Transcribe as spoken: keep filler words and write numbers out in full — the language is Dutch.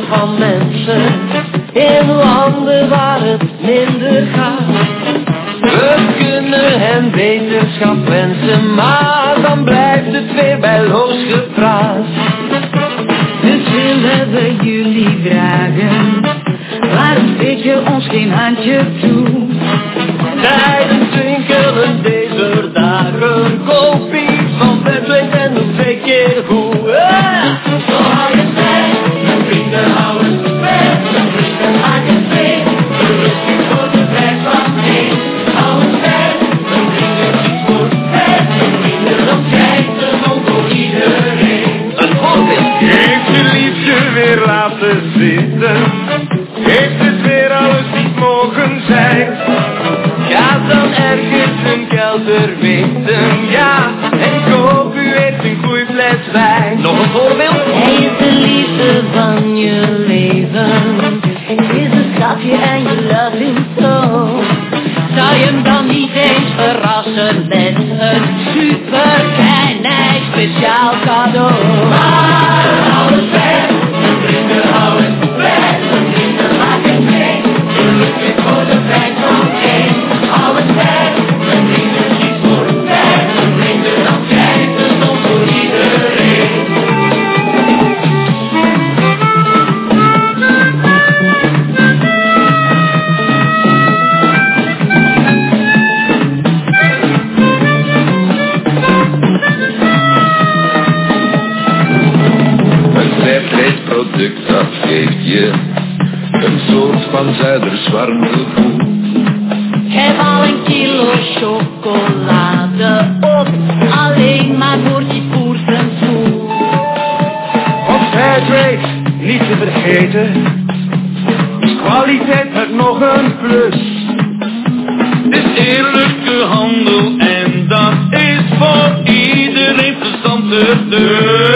van mensen in landen waar het minder gaat. We kunnen hen wetenschap wensen, maar dan blijft het weer bij losgepraat. Dus willen we jullie vragen, waarom steek je ons geen handje toe? Tijdens winkelen deze dagen, koffie van Fairtrade en nog twee keer goed. Ah! Zo hou je vrij, mijn vrienden houden vrij, mijn vrienden maken vrij. Rustig voor de prijs van één, houden vrij, mijn vrienden iets voor vrij, mijn vrienden dan krijgen om voor iedereen. Een voorbeeld. Heeft je liefje weer laten zitten? Heeft het weer alles niet mogen zijn? Ga dan ergens een kelder weten, ja, en koop u eens een goeie fles wijn. Nog een voorbeeld? Hij is de liefde van je leven, is een schatje en je love him so. Zou je hem dan niet eens verrassen met een super klein en speciaal cadeau? Maar hou het vrij, mijn vrienden houden vrij, mijn vrienden maken mee. Gelukkig voor de prijs van één, hou het vrij, mijn vrienden iets voor vrij, mijn vrienden dan krijgen om voor iedereen. Een Fairtrade product dat geeft je een soort van Zuiders warm gevoel. Geef al een kilo chocolade op, alleen maar voor die boersen toe. Op Fairtrade, niet te vergeten, is kwaliteit met nog een plus. Het is eerlijke handel en dat is voor iedereen verstandig.